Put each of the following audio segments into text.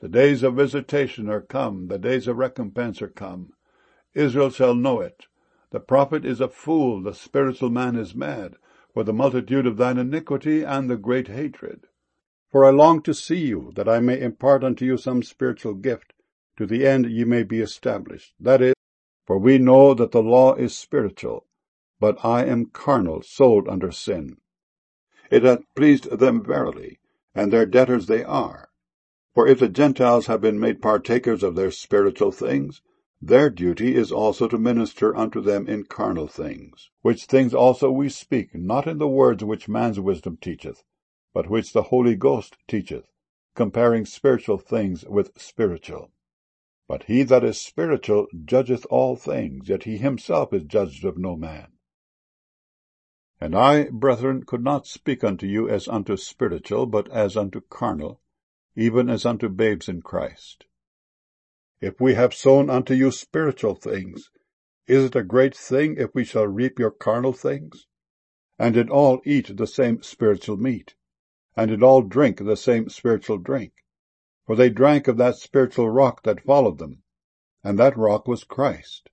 The days of visitation are come, the days of recompense are come. Israel shall know it. The prophet is a fool, the spiritual man is mad, for the multitude of thine iniquity and the great hatred. For I long to see you, that I may impart unto you some spiritual gift, to the end ye may be established. That is, for we know that the law is spiritual, but I am carnal, sold under sin. It hath pleased them verily, and their debtors they are. For if the Gentiles have been made partakers of their spiritual things, their duty is also to minister unto them in carnal things. Which things also we speak, not in the words which man's wisdom teacheth, but which the Holy Ghost teacheth, comparing spiritual things with spiritual. But he that is spiritual judgeth all things, yet he himself is judged of no man. And I, brethren, could not speak unto you as unto spiritual, but as unto carnal, even as unto babes in Christ. If we have sown unto you spiritual things, is it a great thing if we shall reap your carnal things? And did all eat the same spiritual meat? And did all drink the same spiritual drink? For they drank of that spiritual rock that followed them, and that rock was Christ.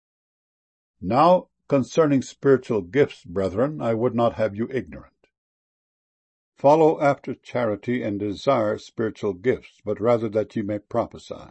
Now, concerning spiritual gifts, brethren, I would not have you ignorant. Follow after charity and desire spiritual gifts, but rather that ye may prophesy.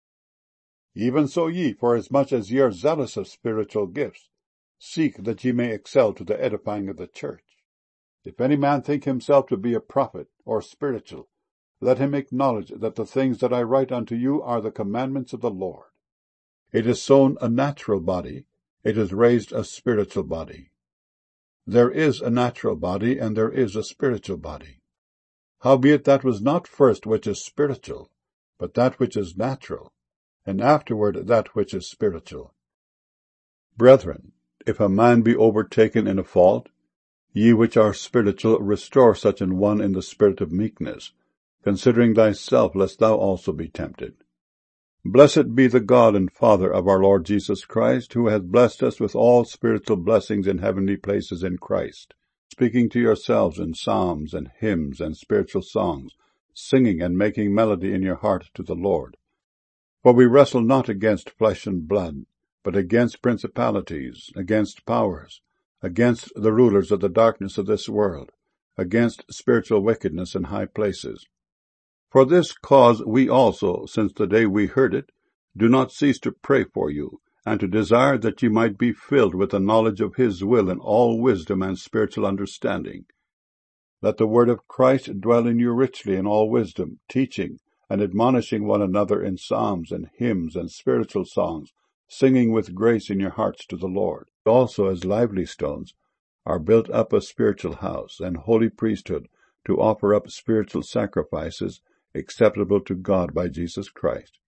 Even so ye, forasmuch as ye are zealous of spiritual gifts, seek that ye may excel to the edifying of the church. If any man think himself to be a prophet or spiritual, let him acknowledge that the things that I write unto you are the commandments of the Lord. It is sown a natural body, it is raised a spiritual body. There is a natural body, and there is a spiritual body. Howbeit that was not first which is spiritual, but that which is natural, and afterward that which is spiritual. Brethren, if a man be overtaken in a fault, ye which are spiritual, restore such an one in the spirit of meekness, considering thyself, lest thou also be tempted. Blessed be the God and Father of our Lord Jesus Christ, who hath blessed us with all spiritual blessings in heavenly places in Christ, speaking to yourselves in psalms and hymns and spiritual songs, singing and making melody in your heart to the Lord. For we wrestle not against flesh and blood, but against principalities, against powers, against the rulers of the darkness of this world, against spiritual wickedness in high places. For this cause we also, since the day we heard it, do not cease to pray for you, and to desire that ye might be filled with the knowledge of his will in all wisdom and spiritual understanding. Let the word of Christ dwell in you richly in all wisdom, teaching and admonishing one another in psalms and hymns and spiritual songs, singing with grace in your hearts to the Lord. Also, as lively stones, are built up a spiritual house and holy priesthood, to offer up spiritual sacrifices acceptable to God by Jesus Christ.